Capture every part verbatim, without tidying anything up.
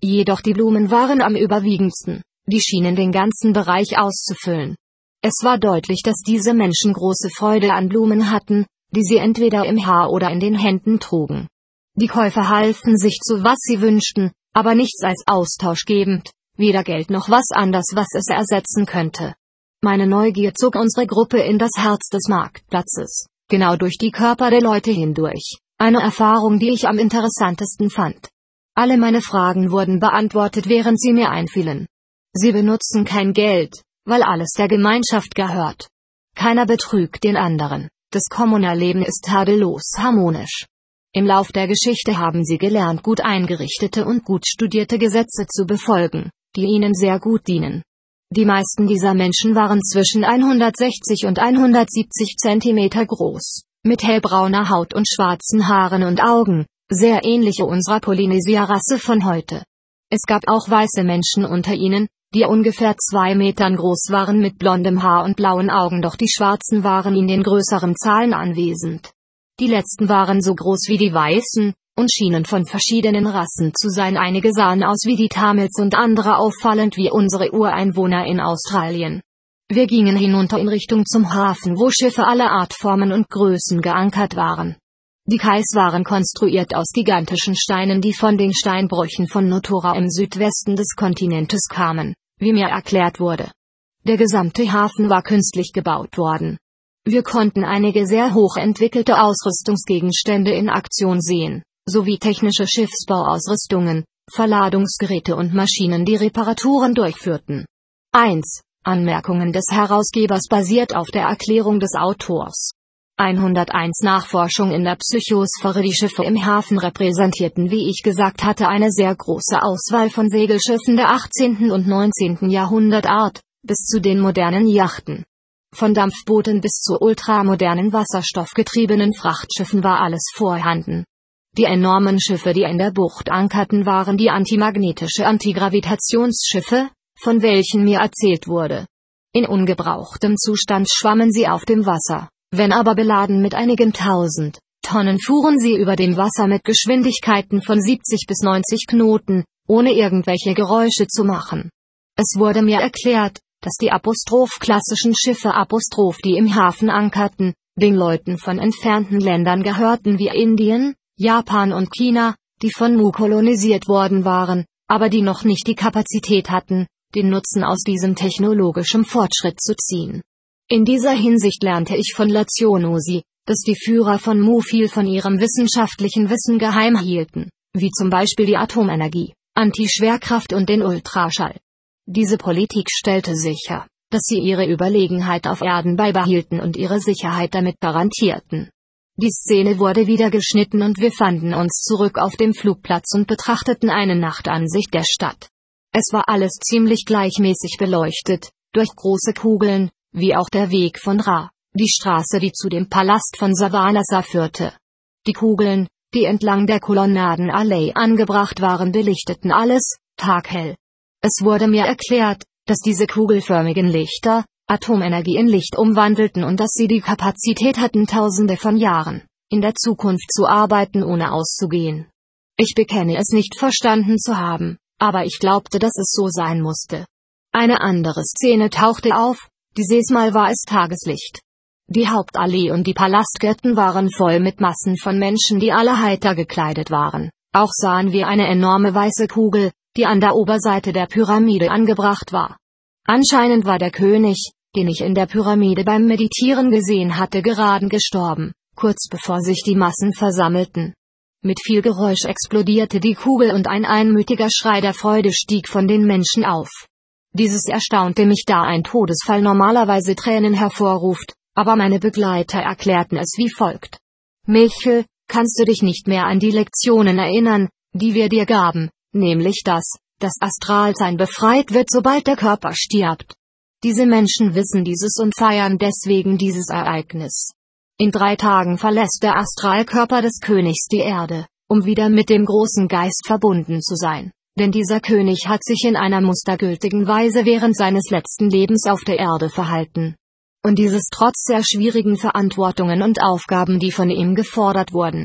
Jedoch die Blumen waren am überwiegendsten, die schienen den ganzen Bereich auszufüllen. Es war deutlich, dass diese Menschen große Freude an Blumen hatten, die sie entweder im Haar oder in den Händen trugen. Die Käufer halfen sich zu, was sie wünschten, aber nichts als austauschgebend, weder Geld noch was anderes, was es ersetzen könnte. Meine Neugier zog unsere Gruppe in das Herz des Marktplatzes, genau durch die Körper der Leute hindurch, eine Erfahrung, die ich am interessantesten fand. Alle meine Fragen wurden beantwortet, während sie mir einfielen. Sie benutzen kein Geld, weil alles der Gemeinschaft gehört. Keiner betrügt den anderen, das Kommunalleben ist tadellos harmonisch. Im Lauf der Geschichte haben sie gelernt, gut eingerichtete und gut studierte Gesetze zu befolgen, die ihnen sehr gut dienen. Die meisten dieser Menschen waren zwischen hundertsechzig und hundertsiebzig Zentimeter groß, mit hellbrauner Haut und schwarzen Haaren und Augen, sehr ähnliche unserer Polynesia-Rasse von heute. Es gab auch weiße Menschen unter ihnen, die ungefähr zwei Metern groß waren mit blondem Haar und blauen Augen, doch die Schwarzen waren in den größeren Zahlen anwesend. Die letzten waren so groß wie die Weißen, und schienen von verschiedenen Rassen zu sein. Einige sahen aus wie die Tamils und andere auffallend wie unsere Ureinwohner in Australien. Wir gingen hinunter in Richtung zum Hafen, wo Schiffe aller Art, Formen und Größen geankert waren. Die Kais waren konstruiert aus gigantischen Steinen, die von den Steinbrüchen von Notora im Südwesten des Kontinentes kamen, wie mir erklärt wurde. Der gesamte Hafen war künstlich gebaut worden. Wir konnten einige sehr hochentwickelte Ausrüstungsgegenstände in Aktion sehen, sowie technische Schiffsbauausrüstungen, Verladungsgeräte und Maschinen, die Reparaturen durchführten. eins. Anmerkungen des Herausgebers basiert auf der Erklärung des Autors. hunderteins Nachforschung in der Psychosphäre. Die Schiffe im Hafen repräsentierten, wie ich gesagt hatte, eine sehr große Auswahl von Segelschiffen der achtzehnten und neunzehnten Jahrhundertart, bis zu den modernen Yachten. Von Dampfbooten bis zu ultramodernen wasserstoffgetriebenen Frachtschiffen war alles vorhanden. Die enormen Schiffe, die in der Bucht ankerten, waren die antimagnetische Antigravitationsschiffe, von welchen mir erzählt wurde. In ungebrauchtem Zustand schwammen sie auf dem Wasser, wenn aber beladen mit einigen tausend Tonnen fuhren sie über dem Wasser mit Geschwindigkeiten von siebzig bis neunzig Knoten, ohne irgendwelche Geräusche zu machen. Es wurde mir erklärt, dass die Apostroph-klassischen Schiffe Apostroph, die im Hafen ankerten, den Leuten von entfernten Ländern gehörten wie Indien, Japan und China, die von Mu kolonisiert worden waren, aber die noch nicht die Kapazität hatten, den Nutzen aus diesem technologischen Fortschritt zu ziehen. In dieser Hinsicht lernte ich von Lazionosi, dass die Führer von Mu viel von ihrem wissenschaftlichen Wissen geheim hielten, wie zum Beispiel die Atomenergie, Antischwerkraft und den Ultraschall. Diese Politik stellte sicher, dass sie ihre Überlegenheit auf Erden beibehielten und ihre Sicherheit damit garantierten. Die Szene wurde wieder geschnitten und wir fanden uns zurück auf dem Flugplatz und betrachteten eine Nachtansicht der Stadt. Es war alles ziemlich gleichmäßig beleuchtet, durch große Kugeln, wie auch der Weg von Ra, die Straße, die zu dem Palast von Savanassa führte. Die Kugeln, die entlang der Kolonnadenallee angebracht waren, belichteten alles, taghell. Es wurde mir erklärt, dass diese kugelförmigen Lichter Atomenergie in Licht umwandelten und dass sie die Kapazität hatten, tausende von Jahren in der Zukunft zu arbeiten, ohne auszugehen. Ich bekenne es nicht verstanden zu haben, aber ich glaubte, dass es so sein musste. Eine andere Szene tauchte auf, dieses Mal war es Tageslicht. Die Hauptallee und die Palastgärten waren voll mit Massen von Menschen, die alle heiter gekleidet waren. Auch sahen wir eine enorme weiße Kugel, die an der Oberseite der Pyramide angebracht war. Anscheinend war der König, den ich in der Pyramide beim Meditieren gesehen hatte, gerade gestorben, kurz bevor sich die Massen versammelten. Mit viel Geräusch explodierte die Kugel und ein einmütiger Schrei der Freude stieg von den Menschen auf. Dieses erstaunte mich, da ein Todesfall normalerweise Tränen hervorruft, aber meine Begleiter erklärten es wie folgt. Michel, kannst du dich nicht mehr an die Lektionen erinnern, die wir dir gaben, nämlich dass das Astralsein befreit wird, sobald der Körper stirbt? Diese Menschen wissen dieses und feiern deswegen dieses Ereignis. In drei Tagen verlässt der Astralkörper des Königs die Erde, um wieder mit dem großen Geist verbunden zu sein, denn dieser König hat sich in einer mustergültigen Weise während seines letzten Lebens auf der Erde verhalten. Und dieses trotz sehr schwierigen Verantwortungen und Aufgaben, die von ihm gefordert wurden.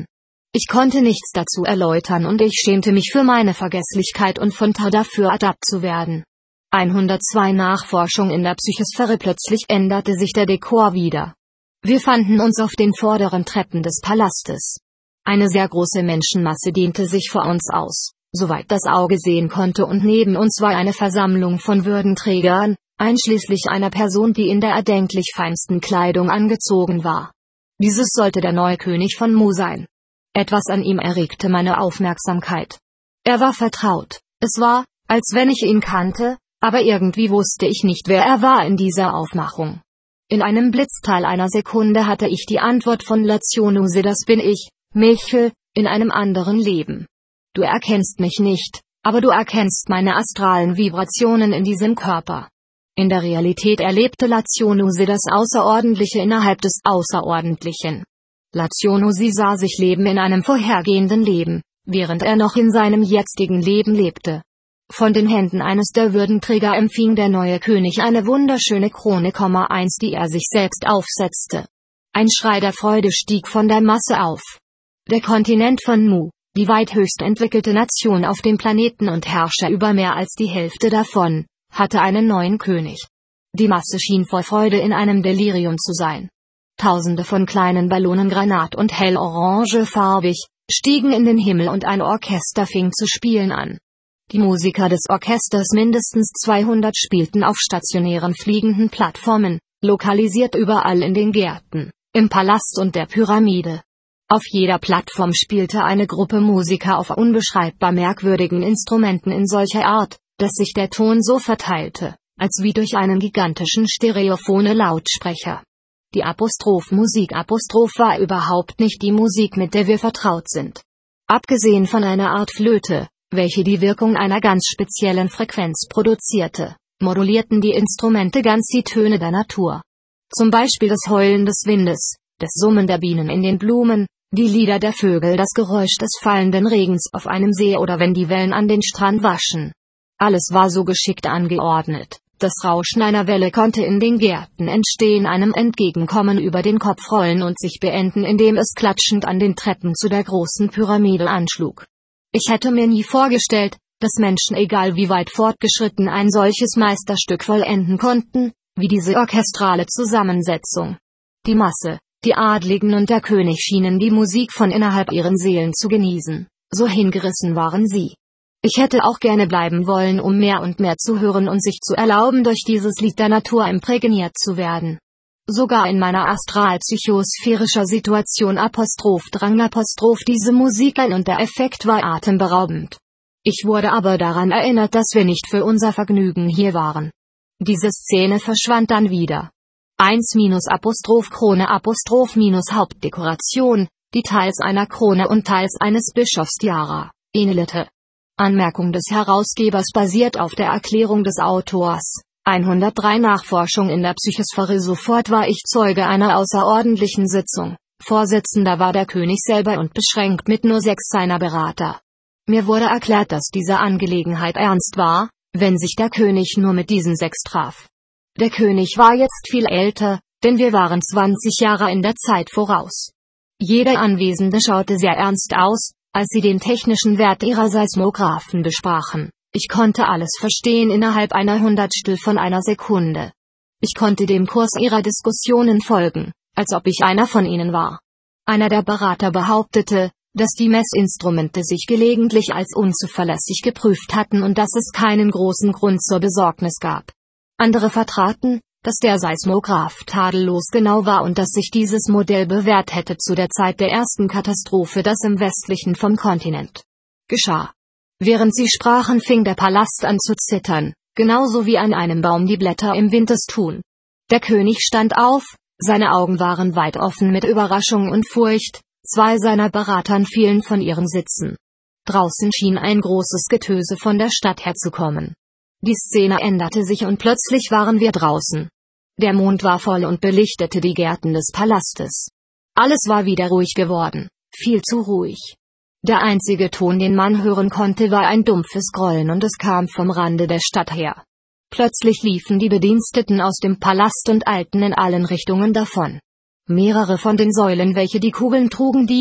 Ich konnte nichts dazu erläutern und ich schämte mich für meine Vergesslichkeit und von Tada dafür ertappt zu werden. hundertzwei Nachforschung in der Psychosphäre. Plötzlich änderte sich der Dekor wieder. Wir fanden uns auf den vorderen Treppen des Palastes. Eine sehr große Menschenmasse dehnte sich vor uns aus, soweit das Auge sehen konnte, und neben uns war eine Versammlung von Würdenträgern, einschließlich einer Person, die in der erdenklich feinsten Kleidung angezogen war. Dieses sollte der neue König von Mu sein. Etwas an ihm erregte meine Aufmerksamkeit. Er war vertraut, es war, als wenn ich ihn kannte, aber irgendwie wusste ich nicht, wer er war in dieser Aufmachung. In einem Blitzteil einer Sekunde hatte ich die Antwort von Lationuse: Das bin ich, Michel, in einem anderen Leben. Du erkennst mich nicht, aber du erkennst meine astralen Vibrationen in diesem Körper. In der Realität erlebte Lationuse das Außerordentliche innerhalb des Außerordentlichen. Lationuse sah sich Leben in einem vorhergehenden Leben, während er noch in seinem jetzigen Leben lebte. Von den Händen eines der Würdenträger empfing der neue König eine wunderschöne Krone, eins, die er sich selbst aufsetzte. Ein Schrei der Freude stieg von der Masse auf. Der Kontinent von Mu, die weit höchst entwickelte Nation auf dem Planeten und Herrscher über mehr als die Hälfte davon, hatte einen neuen König. Die Masse schien vor Freude in einem Delirium zu sein. Tausende von kleinen Ballonen, granat- und hellorangefarbig, stiegen in den Himmel und ein Orchester fing zu spielen an. Die Musiker des Orchesters, mindestens zweihundert, spielten auf stationären fliegenden Plattformen, lokalisiert überall in den Gärten, im Palast und der Pyramide. Auf jeder Plattform spielte eine Gruppe Musiker auf unbeschreibbar merkwürdigen Instrumenten in solcher Art, dass sich der Ton so verteilte, als wie durch einen gigantischen stereophone Lautsprecher. Die Apostroph-Musik Apostroph war überhaupt nicht die Musik, mit der wir vertraut sind. Abgesehen von einer Art Flöte, welche die Wirkung einer ganz speziellen Frequenz produzierte, modulierten die Instrumente ganz die Töne der Natur. Zum Beispiel das Heulen des Windes, das Summen der Bienen in den Blumen, die Lieder der Vögel, das Geräusch des fallenden Regens auf einem See oder wenn die Wellen an den Strand waschen. Alles war so geschickt angeordnet. Das Rauschen einer Welle konnte in den Gärten entstehen, einem Entgegenkommen über den Kopf rollen und sich beenden, indem es klatschend an den Treppen zu der großen Pyramide anschlug. Ich hätte mir nie vorgestellt, dass Menschen, egal wie weit fortgeschritten, ein solches Meisterstück vollenden konnten, wie diese orchestrale Zusammensetzung. Die Masse, die Adligen und der König schienen die Musik von innerhalb ihren Seelen zu genießen, so hingerissen waren sie. Ich hätte auch gerne bleiben wollen, um mehr und mehr zu hören und sich zu erlauben, durch dieses Lied der Natur imprägniert zu werden. Sogar in meiner astral-psychosphärischer Situation Apostroph drang Apostroph diese Musik ein und der Effekt war atemberaubend. Ich wurde aber daran erinnert, dass wir nicht für unser Vergnügen hier waren. Diese Szene verschwand dann wieder. eins minus Apostroph Krone Apostroph minus Hauptdekoration, die teils einer Krone und teils eines Bischofs Tiara, ähnelte. Anmerkung des Herausgebers basiert auf der Erklärung des Autors. hundertdrei Nachforschung in der Psychosphäre. Sofort war ich Zeuge einer außerordentlichen Sitzung. Vorsitzender war der König selber und beschränkt mit nur sechs seiner Berater. Mir wurde erklärt, dass diese Angelegenheit ernst war, wenn sich der König nur mit diesen sechs traf. Der König war jetzt viel älter, denn wir waren zwanzig Jahre in der Zeit voraus. Jeder Anwesende schaute sehr ernst aus, als sie den technischen Wert ihrer Seismographen besprachen. Ich konnte alles verstehen innerhalb einer Hundertstel von einer Sekunde. Ich konnte dem Kurs ihrer Diskussionen folgen, als ob ich einer von ihnen war. Einer der Berater behauptete, dass die Messinstrumente sich gelegentlich als unzuverlässig geprüft hatten und dass es keinen großen Grund zur Besorgnis gab. Andere vertraten, dass der Seismograph tadellos genau war und dass sich dieses Modell bewährt hätte zu der Zeit der ersten Katastrophe, das im westlichen vom Kontinent geschah. Während sie sprachen, fing der Palast an zu zittern, genauso wie an einem Baum die Blätter im Wind es tun. Der König stand auf, seine Augen waren weit offen mit Überraschung und Furcht, zwei seiner Beratern fielen von ihren Sitzen. Draußen schien ein großes Getöse von der Stadt herzukommen. Die Szene änderte sich und plötzlich waren wir draußen. Der Mond war voll und belichtete die Gärten des Palastes. Alles war wieder ruhig geworden, viel zu ruhig. Der einzige Ton, den man hören konnte, war ein dumpfes Grollen und es kam vom Rande der Stadt her. Plötzlich liefen die Bediensteten aus dem Palast und eilten in allen Richtungen davon. Mehrere von den Säulen, welche die Kugeln trugen, die,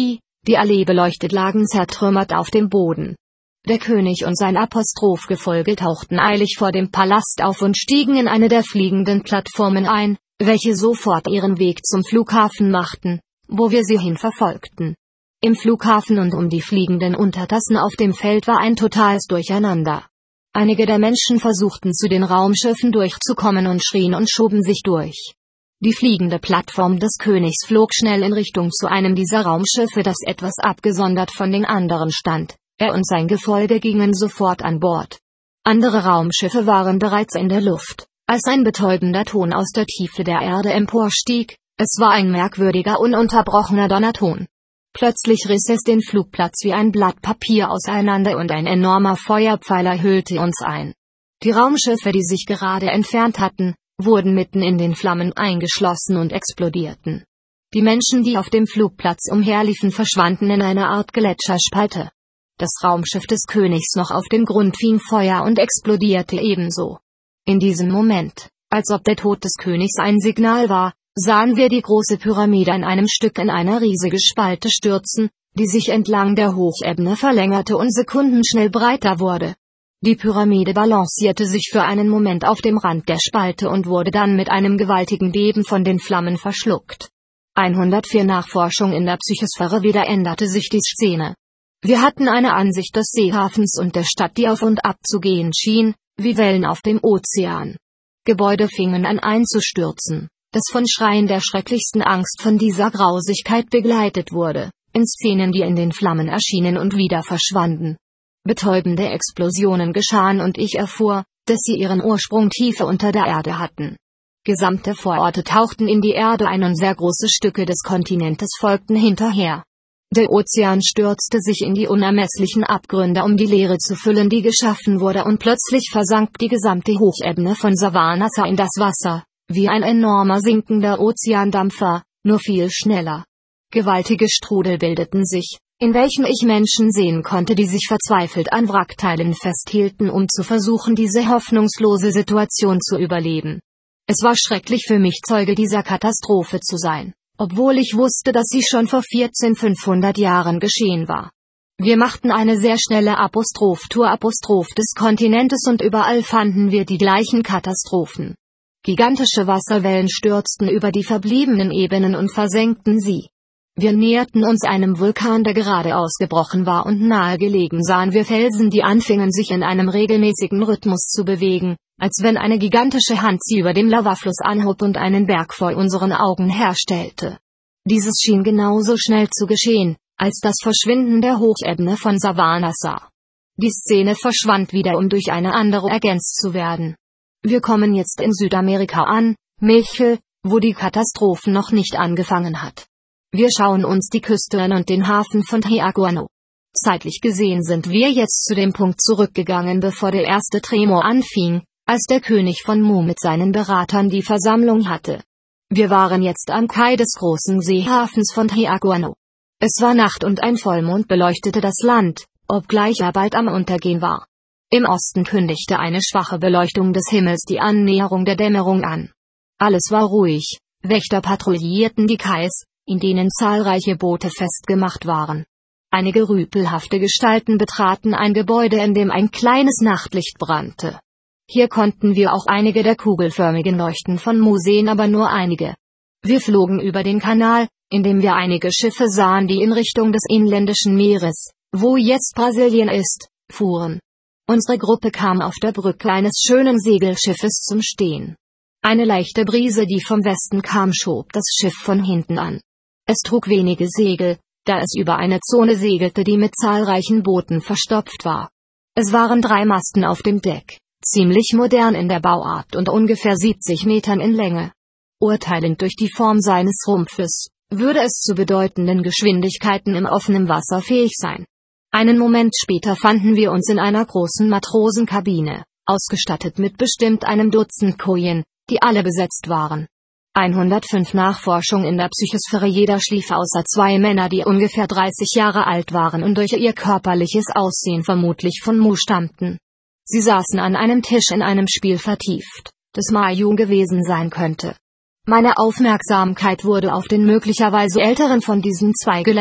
Die Allee beleuchtet lagen zertrümmert auf dem Boden. Der König und sein Apostrophgefolge tauchten eilig vor dem Palast auf und stiegen in eine der fliegenden Plattformen ein, welche sofort ihren Weg zum Flughafen machten, wo wir sie hin verfolgten. Im Flughafen und um die fliegenden Untertassen auf dem Feld war ein totales Durcheinander. Einige der Menschen versuchten zu den Raumschiffen durchzukommen und schrien und schoben sich durch. Die fliegende Plattform des Königs flog schnell in Richtung zu einem dieser Raumschiffe, das etwas abgesondert von den anderen stand. Er und sein Gefolge gingen sofort an Bord. Andere Raumschiffe waren bereits in der Luft, als ein betäubender Ton aus der Tiefe der Erde emporstieg. Es war ein merkwürdiger, ununterbrochener Donnerton. Plötzlich riss es den Flugplatz wie ein Blatt Papier auseinander und ein enormer Feuerpfeiler hüllte uns ein. Die Raumschiffe, die sich gerade entfernt hatten, wurden mitten in den Flammen eingeschlossen und explodierten. Die Menschen, die auf dem Flugplatz umherliefen, verschwanden in einer Art Gletscherspalte. Das Raumschiff des Königs noch auf dem Grund fing Feuer und explodierte ebenso. In diesem Moment, als ob der Tod des Königs ein Signal war, sahen wir die große Pyramide an einem Stück in eine riesige Spalte stürzen, die sich entlang der Hochebene verlängerte und sekundenschnell breiter wurde. Die Pyramide balancierte sich für einen Moment auf dem Rand der Spalte und wurde dann mit einem gewaltigen Beben von den Flammen verschluckt. hundertvier Nachforschung in der Psychosphäre. Wieder änderte sich die Szene. Wir hatten eine Ansicht des Seehafens und der Stadt, die auf und ab zu gehen schien, wie Wellen auf dem Ozean. Gebäude fingen an einzustürzen, das von Schreien der schrecklichsten Angst von dieser Grausigkeit begleitet wurde, in Szenen, die in den Flammen erschienen und wieder verschwanden. Betäubende Explosionen geschahen und ich erfuhr, dass sie ihren Ursprung tiefer unter der Erde hatten. Gesamte Vororte tauchten in die Erde ein und sehr große Stücke des Kontinentes folgten hinterher. Der Ozean stürzte sich in die unermesslichen Abgründe, um die Leere zu füllen, die geschaffen wurde, und plötzlich versank die gesamte Hochebene von Savannasa in das Wasser, wie ein enormer sinkender Ozeandampfer, nur viel schneller. Gewaltige Strudel bildeten sich, in welchen ich Menschen sehen konnte, die sich verzweifelt an Wrackteilen festhielten, um zu versuchen, diese hoffnungslose Situation zu überleben. Es war schrecklich für mich, Zeuge dieser Katastrophe zu sein, obwohl ich wusste, dass sie schon vor vierzehnhundertfünfhundert Jahren geschehen war. Wir machten eine sehr schnelle Apostroph-Tour Apostroph des Kontinentes und überall fanden wir die gleichen Katastrophen. Gigantische Wasserwellen stürzten über die verbliebenen Ebenen und versenkten sie. Wir näherten uns einem Vulkan, der gerade ausgebrochen war, und nahe gelegen sahen wir Felsen, die anfingen, sich in einem regelmäßigen Rhythmus zu bewegen, als wenn eine gigantische Hand sie über dem Lavafluss anhob und einen Berg vor unseren Augen herstellte. Dieses schien genauso schnell zu geschehen, als das Verschwinden der Hochebene von Savannasa. Die Szene verschwand wieder, um durch eine andere ergänzt zu werden. Wir kommen jetzt in Südamerika an, Michel, wo die Katastrophe noch nicht angefangen hat. Wir schauen uns die Küste an und den Hafen von Tiaguano. Zeitlich gesehen sind wir jetzt zu dem Punkt zurückgegangen, bevor der erste Tremor anfing, als der König von Mu mit seinen Beratern die Versammlung hatte. Wir waren jetzt am Kai des großen Seehafens von Tiaguano. Es war Nacht und ein Vollmond beleuchtete das Land, obgleich er bald am Untergehen war. Im Osten kündigte eine schwache Beleuchtung des Himmels die Annäherung der Dämmerung an. Alles war ruhig, Wächter patrouillierten die Kais, in denen zahlreiche Boote festgemacht waren. Einige rüpelhafte Gestalten betraten ein Gebäude, in dem ein kleines Nachtlicht brannte. Hier konnten wir auch einige der kugelförmigen Leuchten von Mu sehen, aber nur einige. Wir flogen über den Kanal, in dem wir einige Schiffe sahen, die in Richtung des inländischen Meeres, wo jetzt Brasilien ist, fuhren. Unsere Gruppe kam auf der Brücke eines schönen Segelschiffes zum Stehen. Eine leichte Brise, die vom Westen kam, schob das Schiff von hinten an. Es trug wenige Segel, da es über eine Zone segelte, die mit zahlreichen Booten verstopft war. Es waren drei Masten auf dem Deck, ziemlich modern in der Bauart und ungefähr siebzig Metern in Länge. Urteilend durch die Form seines Rumpfes, würde es zu bedeutenden Geschwindigkeiten im offenen Wasser fähig sein. Einen Moment später fanden wir uns in einer großen Matrosenkabine, ausgestattet mit bestimmt einem Dutzend Kojen, die alle besetzt waren. hundertfünf Nachforschung in der Psychosphäre. Jeder schlief außer zwei Männer, die ungefähr dreißig Jahre alt waren und durch ihr körperliches Aussehen vermutlich von Mu stammten. Sie saßen an einem Tisch in einem Spiel vertieft, das Mayu gewesen sein könnte. Meine Aufmerksamkeit wurde auf den möglicherweise älteren von diesen zwei gelenkt,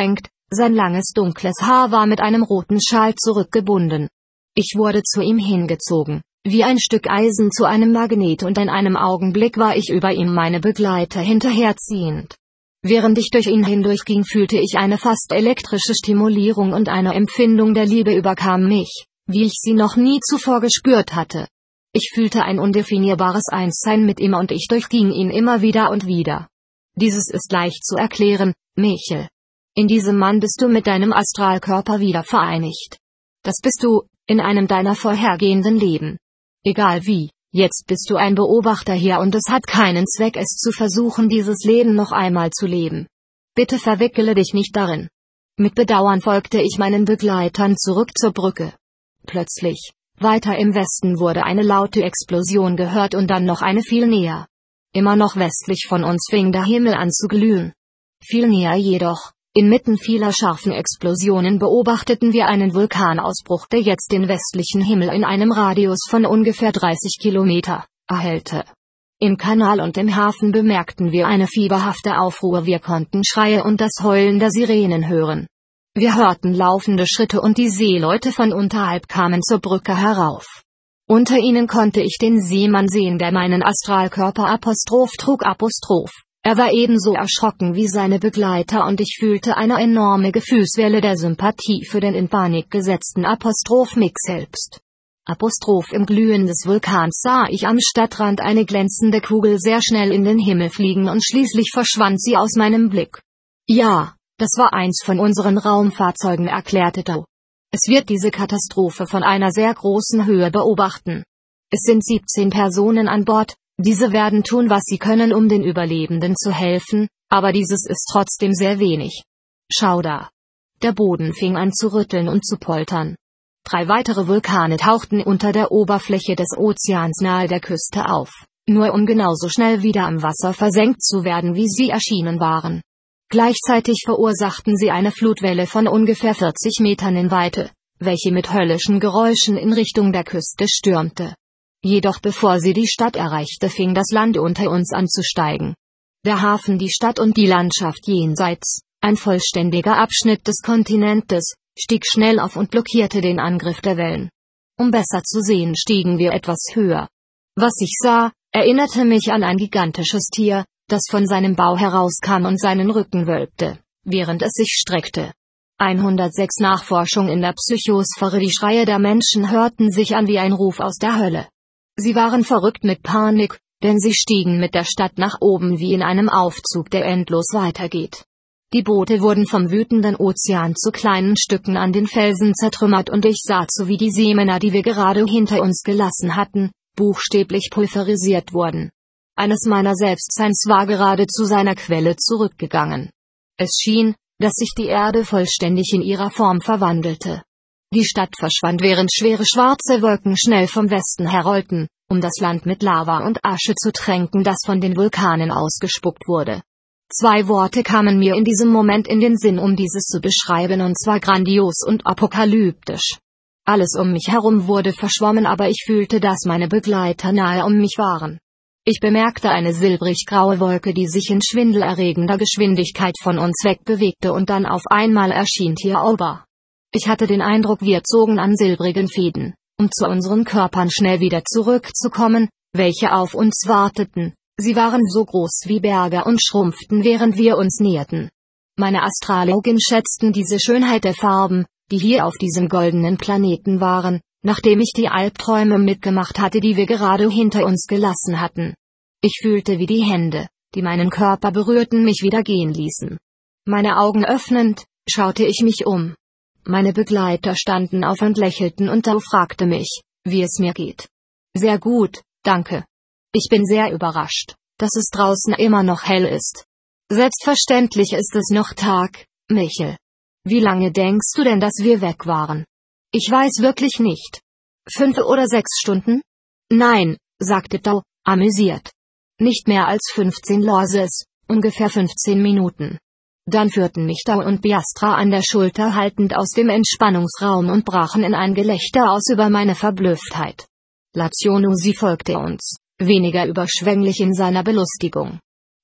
Sein langes dunkles Haar war mit einem roten Schal zurückgebunden. Ich wurde zu ihm hingezogen, wie ein Stück Eisen zu einem Magnet, und in einem Augenblick war ich über ihm, meine Begleiter hinterherziehend. Während ich durch ihn hindurchging, fühlte ich eine fast elektrische Stimulierung, und eine Empfindung der Liebe überkam mich, wie ich sie noch nie zuvor gespürt hatte. Ich fühlte ein undefinierbares Einssein mit ihm, und ich durchging ihn immer wieder und wieder. Dieses ist leicht zu erklären, Michel. In diesem Mann bist du mit deinem Astralkörper wieder vereinigt. Das bist du, in einem deiner vorhergehenden Leben. Egal wie, jetzt bist du ein Beobachter hier, und es hat keinen Zweck, es zu versuchen, dieses Leben noch einmal zu leben. Bitte verwickele dich nicht darin. Mit Bedauern folgte ich meinen Begleitern zurück zur Brücke. Plötzlich, weiter im Westen, wurde eine laute Explosion gehört und dann noch eine viel näher. Immer noch westlich von uns fing der Himmel an zu glühen. Viel näher jedoch, inmitten vieler scharfen Explosionen, beobachteten wir einen Vulkanausbruch, der jetzt den westlichen Himmel in einem Radius von ungefähr dreißig Kilometer erhellte. Im Kanal und im Hafen bemerkten wir eine fieberhafte Aufruhr, wir konnten Schreie und das Heulen der Sirenen hören. Wir hörten laufende Schritte, und die Seeleute von unterhalb kamen zur Brücke herauf. Unter ihnen konnte ich den Seemann sehen, der meinen Astralkörper Apostroph trug. Apostroph. Er war ebenso erschrocken wie seine Begleiter, und ich fühlte eine enorme Gefühlswelle der Sympathie für den in Panik gesetzten Apostroph mich selbst. Apostroph. Im Glühen des Vulkans sah ich am Stadtrand eine glänzende Kugel sehr schnell in den Himmel fliegen, und schließlich verschwand sie aus meinem Blick. Ja, das war eins von unseren Raumfahrzeugen, erklärte Tao. Es wird diese Katastrophe von einer sehr großen Höhe beobachten. Es sind siebzehn Personen an Bord. Diese werden tun, was sie können, um den Überlebenden zu helfen, aber dieses ist trotzdem sehr wenig. Schau da. Der Boden fing an zu rütteln und zu poltern. Drei weitere Vulkane tauchten unter der Oberfläche des Ozeans nahe der Küste auf, nur um genauso schnell wieder im Wasser versenkt zu werden, wie sie erschienen waren. Gleichzeitig verursachten sie eine Flutwelle von ungefähr vierzig Metern in Weite, welche mit höllischen Geräuschen in Richtung der Küste stürmte. Jedoch bevor sie die Stadt erreichte, fing das Land unter uns an zu steigen. Der Hafen, die Stadt und die Landschaft jenseits, ein vollständiger Abschnitt des Kontinentes, stieg schnell auf und blockierte den Angriff der Wellen. Um besser zu sehen, stiegen wir etwas höher. Was ich sah, erinnerte mich an ein gigantisches Tier, das von seinem Bau herauskam und seinen Rücken wölbte, während es sich streckte. hundertsechs Nachforschung in der Psychosphäre. Die Schreie der Menschen hörten sich an wie ein Ruf aus der Hölle. Sie waren verrückt mit Panik, denn sie stiegen mit der Stadt nach oben wie in einem Aufzug, der endlos weitergeht. Die Boote wurden vom wütenden Ozean zu kleinen Stücken an den Felsen zertrümmert, und ich sah zu, wie die Seemänner, die wir gerade hinter uns gelassen hatten, buchstäblich pulverisiert wurden. Eines meiner Selbstseins war gerade zu seiner Quelle zurückgegangen. Es schien, dass sich die Erde vollständig in ihrer Form verwandelte. Die Stadt verschwand, während schwere schwarze Wolken schnell vom Westen herrollten, um das Land mit Lava und Asche zu tränken, das von den Vulkanen ausgespuckt wurde. Zwei Worte kamen mir in diesem Moment in den Sinn, um dieses zu beschreiben, und zwar grandios und apokalyptisch. Alles um mich herum wurde verschwommen, aber ich fühlte, dass meine Begleiter nahe um mich waren. Ich bemerkte eine silbrig-graue Wolke, die sich in schwindelerregender Geschwindigkeit von uns wegbewegte, und dann auf einmal erschien hier ober. Ich hatte den Eindruck, wir zogen an silbrigen Fäden, um zu unseren Körpern schnell wieder zurückzukommen, welche auf uns warteten. Sie waren so groß wie Berge und schrumpften, während wir uns näherten. Meine Astralaugen schätzten diese Schönheit der Farben, die hier auf diesem goldenen Planeten waren, nachdem ich die Albträume mitgemacht hatte, die wir gerade hinter uns gelassen hatten. Ich fühlte, wie die Hände, die meinen Körper berührten, mich wieder gehen ließen. Meine Augen öffnend, schaute ich mich um. Meine Begleiter standen auf und lächelten, und Tao fragte mich, wie es mir geht. Sehr gut, danke. Ich bin sehr überrascht, dass es draußen immer noch hell ist. Selbstverständlich ist es noch Tag, Michel. Wie lange denkst du denn, dass wir weg waren? Ich weiß wirklich nicht. Fünf oder sechs Stunden? Nein, sagte Tao, amüsiert. Nicht mehr als fünfzehn Loses, ungefähr fünfzehn Minuten. Dann führten mich Tao und Biastra an der Schulter haltend aus dem Entspannungsraum und brachen in ein Gelächter aus über meine Verblüfftheit. Lazionusi folgte uns, weniger überschwänglich in seiner Belustigung.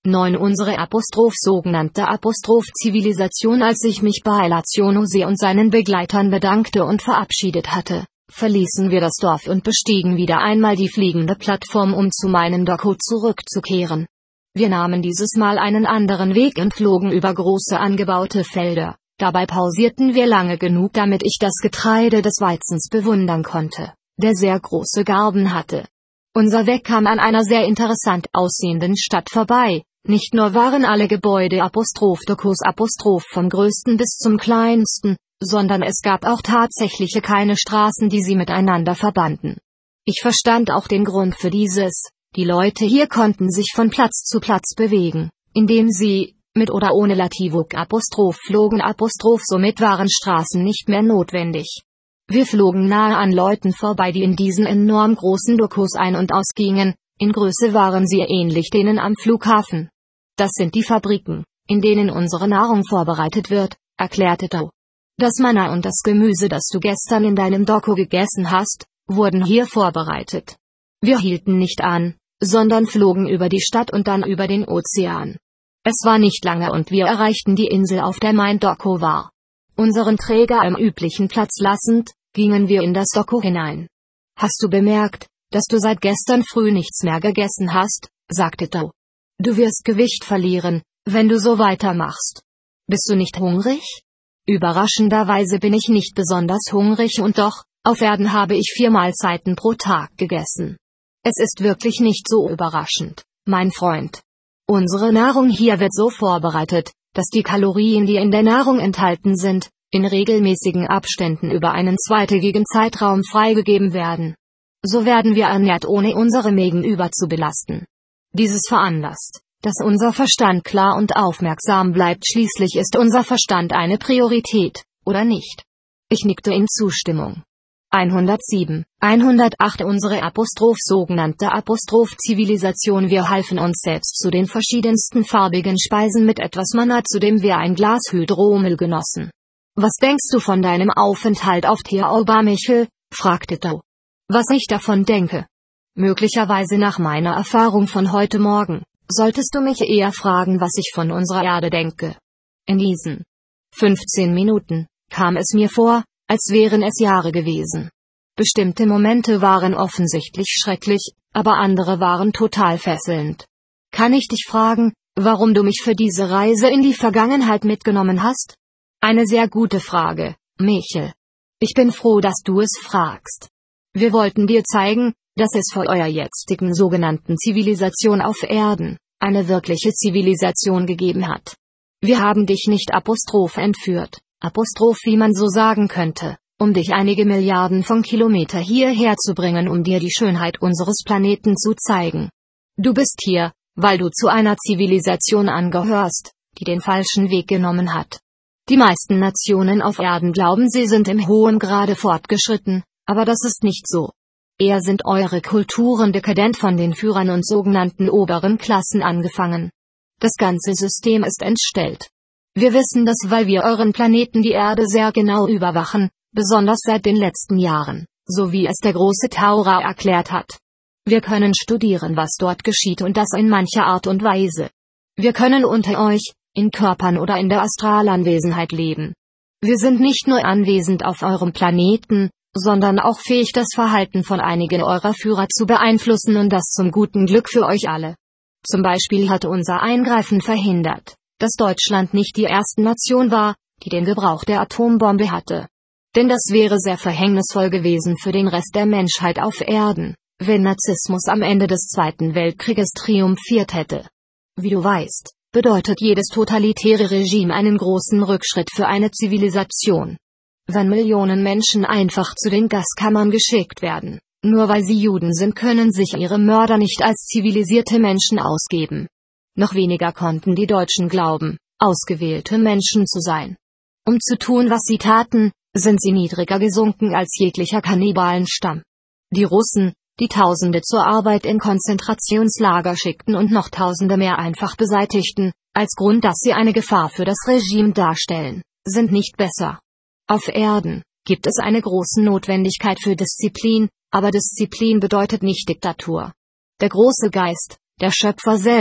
neun Unsere Apostroph sogenannte Apostroph-Zivilisation. Als ich mich bei Lazionose und seinen Begleitern bedankte und verabschiedet hatte, verließen wir das Dorf und bestiegen wieder einmal die fliegende Plattform, um zu meinem Doku zurückzukehren. Wir nahmen dieses Mal einen anderen Weg und flogen über große angebaute Felder. Dabei pausierten wir lange genug, damit ich das Getreide des Weizens bewundern konnte, der sehr große Garben hatte. Unser Weg kam an einer sehr interessant aussehenden Stadt vorbei. Nicht nur waren alle Gebäude Apostroph-Dokus Apostroph vom größten bis zum kleinsten, sondern es gab auch tatsächlich keine Straßen, die sie miteinander verbanden. Ich verstand auch den Grund für dieses: Die Leute hier konnten sich von Platz zu Platz bewegen, indem sie, mit oder ohne Lativuk Apostroph flogen Apostroph, somit waren Straßen nicht mehr notwendig. Wir flogen nahe an Leuten vorbei, die in diesen enorm großen Dokus ein- und ausgingen. In Größe waren sie ähnlich denen am Flughafen. Das sind die Fabriken, in denen unsere Nahrung vorbereitet wird, erklärte Doe. Das Manna und das Gemüse, das du gestern in deinem Doku gegessen hast, wurden hier vorbereitet. Wir hielten nicht an, sondern flogen über die Stadt und dann über den Ozean. Es war nicht lange und wir erreichten die Insel, auf der mein Doku war. Unseren Träger am üblichen Platz lassend, gingen wir in das Doku hinein. Hast du bemerkt, dass du seit gestern früh nichts mehr gegessen hast, sagte Doe. Du wirst Gewicht verlieren, wenn du so weitermachst. Bist du nicht hungrig? Überraschenderweise bin ich nicht besonders hungrig und doch, auf Erden habe ich vier Mahlzeiten pro Tag gegessen. Es ist wirklich nicht so überraschend, mein Freund. Unsere Nahrung hier wird so vorbereitet, dass die Kalorien, die in der Nahrung enthalten sind, in regelmäßigen Abständen über einen zweitägigen Zeitraum freigegeben werden. So werden wir ernährt, ohne unsere Mägen überzubelasten. Dieses veranlasst, dass unser Verstand klar und aufmerksam bleibt. Schließlich ist unser Verstand eine Priorität, oder nicht? Ich nickte in Zustimmung. hundertsieben, hundertacht Unsere Apostroph sogenannte Apostroph-Zivilisation. Wir halfen uns selbst zu den verschiedensten farbigen Speisen mit etwas Manna, zu dem wir ein Glas Hydromel genossen. Was denkst du von deinem Aufenthalt auf Theoba Michel? Fragte Doe. Was ich davon denke? Möglicherweise nach meiner Erfahrung von heute Morgen, solltest du mich eher fragen, was ich von unserer Erde denke. In diesen fünfzehn Minuten kam es mir vor, als wären es Jahre gewesen. Bestimmte Momente waren offensichtlich schrecklich, aber andere waren total fesselnd. Kann ich dich fragen, warum du mich für diese Reise in die Vergangenheit mitgenommen hast? Eine sehr gute Frage, Michel. Ich bin froh, dass du es fragst. Wir wollten dir zeigen, dass es vor eurer jetzigen sogenannten Zivilisation auf Erden eine wirkliche Zivilisation gegeben hat. Wir haben dich nicht Apostroph entführt, Apostroph, wie man so sagen könnte, um dich einige Milliarden von Kilometer hierher zu bringen, um dir die Schönheit unseres Planeten zu zeigen. Du bist hier, weil du zu einer Zivilisation angehörst, die den falschen Weg genommen hat. Die meisten Nationen auf Erden glauben, sie sind im hohen Grade fortgeschritten, aber das ist nicht so. Eher sind eure Kulturen dekadent, von den Führern und sogenannten oberen Klassen angefangen. Das ganze System ist entstellt. Wir wissen das, weil wir euren Planeten, die Erde, sehr genau überwachen, besonders seit den letzten Jahren, so wie es der große Taura erklärt hat. Wir können studieren, was dort geschieht, und das in mancher Art und Weise. Wir können unter euch, in Körpern oder in der Astralanwesenheit leben. Wir sind nicht nur anwesend auf eurem Planeten, sondern auch fähig, das Verhalten von einigen eurer Führer zu beeinflussen, und das zum guten Glück für euch alle. Zum Beispiel hat unser Eingreifen verhindert, dass Deutschland nicht die erste Nation war, die den Gebrauch der Atombombe hatte. Denn das wäre sehr verhängnisvoll gewesen für den Rest der Menschheit auf Erden, wenn Narzissmus am Ende des Zweiten Weltkrieges triumphiert hätte. Wie du weißt, bedeutet jedes totalitäre Regime einen großen Rückschritt für eine Zivilisation. Wenn Millionen Menschen einfach zu den Gaskammern geschickt werden, nur weil sie Juden sind, können sich ihre Mörder nicht als zivilisierte Menschen ausgeben. Noch weniger konnten die Deutschen glauben, ausgewählte Menschen zu sein. Um zu tun, was sie taten, sind sie niedriger gesunken als jeglicher Kannibalenstamm. Die Russen, die Tausende zur Arbeit in Konzentrationslager schickten und noch Tausende mehr einfach beseitigten, als Grund, dass sie eine Gefahr für das Regime darstellen, sind nicht besser. Auf Erden gibt es eine große Notwendigkeit für Disziplin, aber Disziplin bedeutet nicht Diktatur. Der große Geist, der Schöpfer selbst,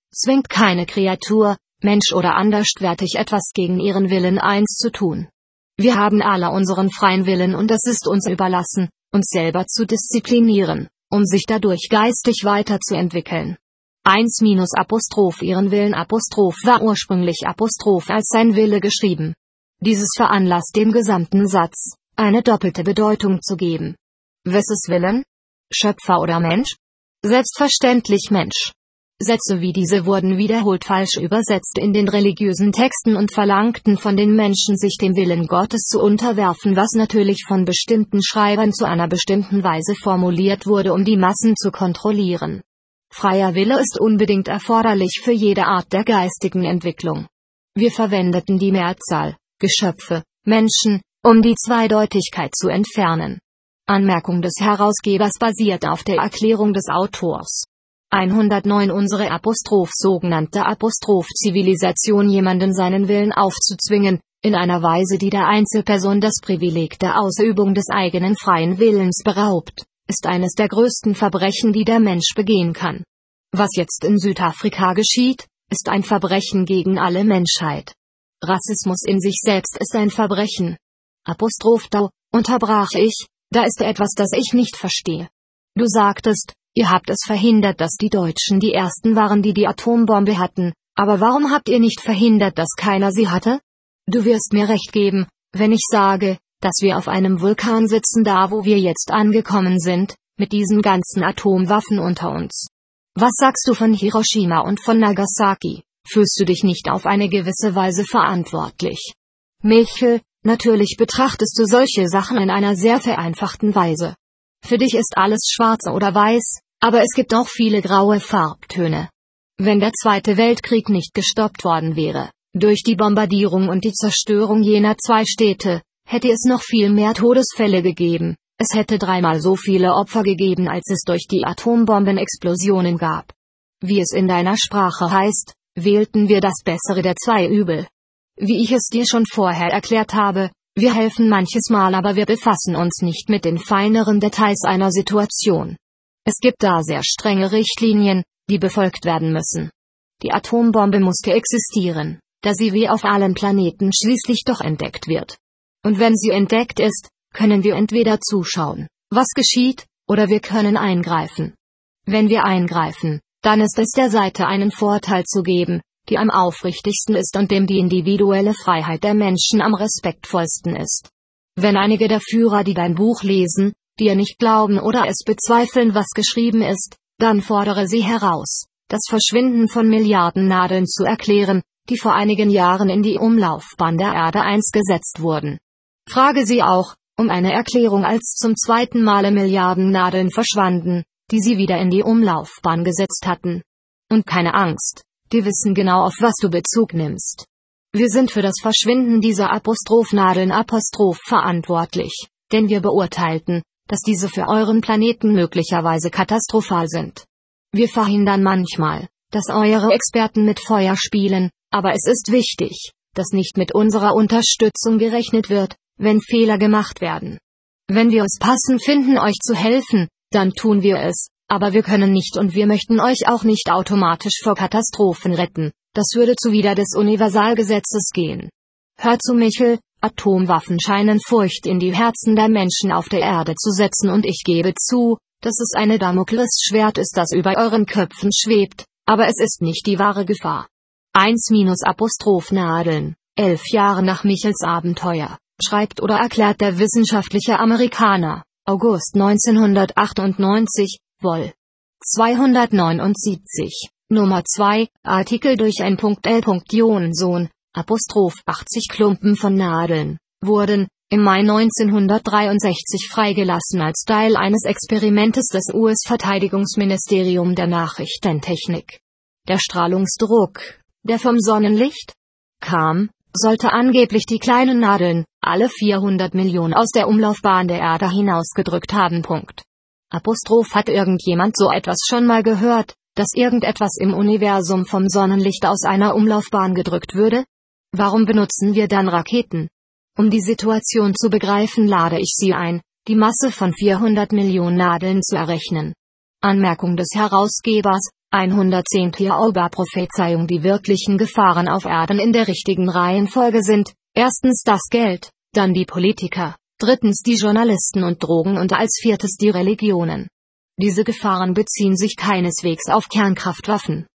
zwingt keine Kreatur, Mensch oder anderswertig etwas gegen ihren Willen eins zu tun. Wir haben alle unseren freien Willen und es ist uns überlassen, uns selber zu disziplinieren, um sich dadurch geistig weiterzuentwickeln. eins minus Apostroph ihren Willen Apostroph war ursprünglich Apostroph als sein Wille geschrieben. Dieses veranlasst dem gesamten Satz, eine doppelte Bedeutung zu geben. Wesses Willen? Schöpfer oder Mensch? Selbstverständlich Mensch. Sätze wie diese wurden wiederholt falsch übersetzt in den religiösen Texten und verlangten von den Menschen, sich dem Willen Gottes zu unterwerfen, was natürlich von bestimmten Schreibern zu einer bestimmten Weise formuliert wurde, um die Massen zu kontrollieren. Freier Wille ist unbedingt erforderlich für jede Art der geistigen Entwicklung. Wir verwendeten die Mehrzahl, Geschöpfe, Menschen, um die Zweideutigkeit zu entfernen. Anmerkung des Herausgebers basiert auf der Erklärung des Autors. hundertneun Unsere Apostroph sogenannte Apostroph-Zivilisation, jemanden seinen Willen aufzuzwingen, in einer Weise, die der Einzelperson das Privileg der Ausübung des eigenen freien Willens beraubt, ist eines der größten Verbrechen, die der Mensch begehen kann. Was jetzt in Südafrika geschieht, ist ein Verbrechen gegen alle Menschheit. Rassismus in sich selbst ist ein Verbrechen. Apostroph da, unterbrach ich, da ist etwas, das ich nicht verstehe. Du sagtest, ihr habt es verhindert, dass die Deutschen die Ersten waren, die die Atombombe hatten, aber warum habt ihr nicht verhindert, dass keiner sie hatte? Du wirst mir recht geben, wenn ich sage, dass wir auf einem Vulkan sitzen, da wo wir jetzt angekommen sind, mit diesen ganzen Atomwaffen unter uns. Was sagst du von Hiroshima und von Nagasaki? Fühlst du dich nicht auf eine gewisse Weise verantwortlich? Michel, natürlich betrachtest du solche Sachen in einer sehr vereinfachten Weise. Für dich ist alles schwarz oder weiß, aber es gibt auch viele graue Farbtöne. Wenn der Zweite Weltkrieg nicht gestoppt worden wäre, durch die Bombardierung und die Zerstörung jener zwei Städte, hätte es noch viel mehr Todesfälle gegeben, es hätte dreimal so viele Opfer gegeben, als es durch die Atombombenexplosionen gab. Wie es in deiner Sprache heißt, wählten wir das Bessere der zwei Übel. Wie ich es dir schon vorher erklärt habe, wir helfen manches Mal, aber wir befassen uns nicht mit den feineren Details einer Situation. Es gibt da sehr strenge Richtlinien, die befolgt werden müssen. Die Atombombe musste existieren, da sie wie auf allen Planeten schließlich doch entdeckt wird. Und wenn sie entdeckt ist, können wir entweder zuschauen, was geschieht, oder wir können eingreifen. Wenn wir eingreifen, dann ist es der Seite einen Vorteil zu geben, die am aufrichtigsten ist und dem die individuelle Freiheit der Menschen am respektvollsten ist. Wenn einige der Führer, die dein Buch lesen, dir nicht glauben oder es bezweifeln, was geschrieben ist, dann fordere sie heraus, das Verschwinden von Milliarden Nadeln zu erklären, die vor einigen Jahren in die Umlaufbahn der Erde eingesetzt wurden. Frage sie auch, um eine Erklärung, als zum zweiten Male Milliarden Nadeln verschwanden, die sie wieder in die Umlaufbahn gesetzt hatten. Und keine Angst, die wissen genau, auf was du Bezug nimmst. Wir sind für das Verschwinden dieser Apostroph-Nadeln Apostroph verantwortlich, denn wir beurteilten, dass diese für euren Planeten möglicherweise katastrophal sind. Wir verhindern manchmal, dass eure Experten mit Feuer spielen, aber es ist wichtig, dass nicht mit unserer Unterstützung gerechnet wird, wenn Fehler gemacht werden. Wenn wir es passend finden, euch zu helfen, dann tun wir es, aber wir können nicht und wir möchten euch auch nicht automatisch vor Katastrophen retten, das würde zuwider des Universalgesetzes gehen. Hör zu, Michel, Atomwaffen scheinen Furcht in die Herzen der Menschen auf der Erde zu setzen und ich gebe zu, dass es eine Damoklesschwert ist, das über euren Köpfen schwebt, aber es ist nicht die wahre Gefahr. eins minus Apostroph Nadeln, elf Jahre nach Michels Abenteuer, schreibt oder erklärt der wissenschaftliche Amerikaner, August neunzehnhundertachtundneunzig, Vol. zweihundertneunundsiebzig, Nummer zwei, Artikel durch ein L. Jonson, Apostroph achtzig Klumpen von Nadeln, wurden, im Mai neunzehnhundertdreiundsechzig freigelassen als Teil eines Experimentes des U S-Verteidigungsministerium der Nachrichtentechnik. Der Strahlungsdruck, der vom Sonnenlicht kam, sollte angeblich die kleinen Nadeln, alle vierhundert Millionen aus der Umlaufbahn der Erde hinausgedrückt haben. Punkt. Apostroph hat irgendjemand so etwas schon mal gehört, dass irgendetwas im Universum vom Sonnenlicht aus einer Umlaufbahn gedrückt würde? Warum benutzen wir dann Raketen? Um die Situation zu begreifen, lade ich Sie ein, die Masse von vierhundert Millionen Nadeln zu errechnen. Anmerkung des Herausgebers: hundertzehn Jehovah-Prophezeiung. Die wirklichen Gefahren auf Erden in der richtigen Reihenfolge sind: erstens das Geld, dann die Politiker, drittens die Journalisten und Drogen und als viertes die Religionen. Diese Gefahren beziehen sich keineswegs auf Kernkraftwaffen,